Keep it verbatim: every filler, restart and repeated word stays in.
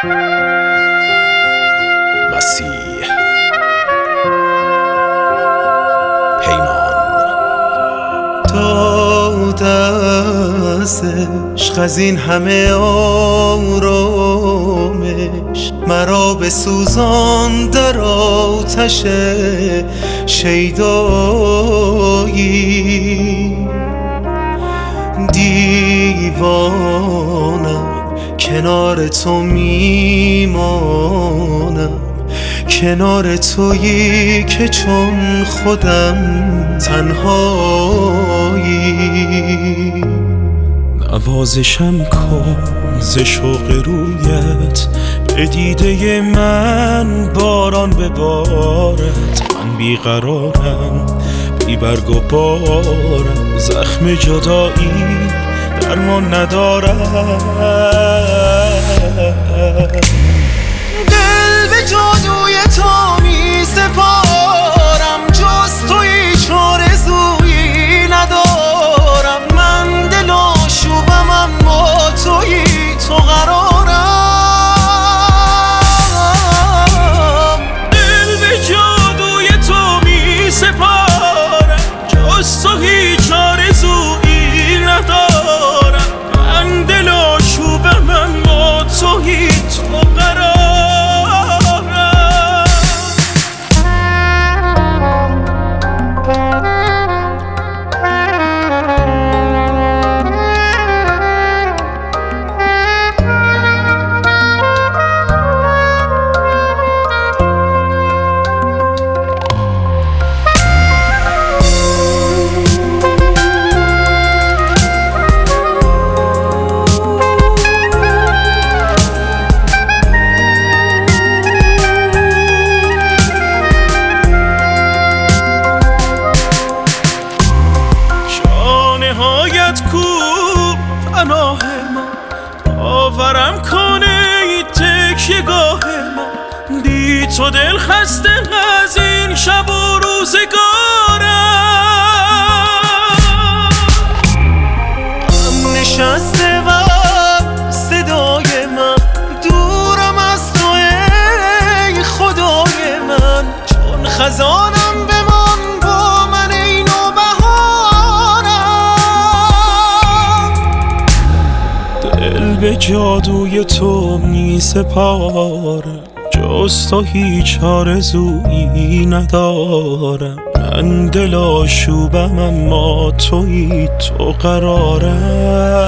مسیح پیمان. داد از عشق از این همه آرامش، مرا بسوزان در آتش شیدایی. دیوانم کنار تو میمانم، کنار تویی که چون خودم تنهایی. نوازشم کن ز شوق رویت، به دیده من باران ببارد. من بیقرارم بی برگ و بارم، زخم جدایی درمان ندارد. دل به جادوی تو می سپارم، جز تو هیچ آرزویی ندارم. من دل آشوبم اما تویی، تو قرارم. دل به جادوی تو می سپارم، جز تو هیچ آرزویی ندارم. من دل آشوبم اما تویی، تو قرارم. پناه من باورم کنه ای تکیه‌گاه من، بی تو دل خسته از این شب و روزگارم. غم نشسته و صدای من، دورم از تو ای خدای من. چون خزانم بمان با من ای نوبهارم. دل به جادوی تو می سپارم، جز تو هیچ آرزویی ندارم. من دل آشوبم اما تویی، تو قرارم.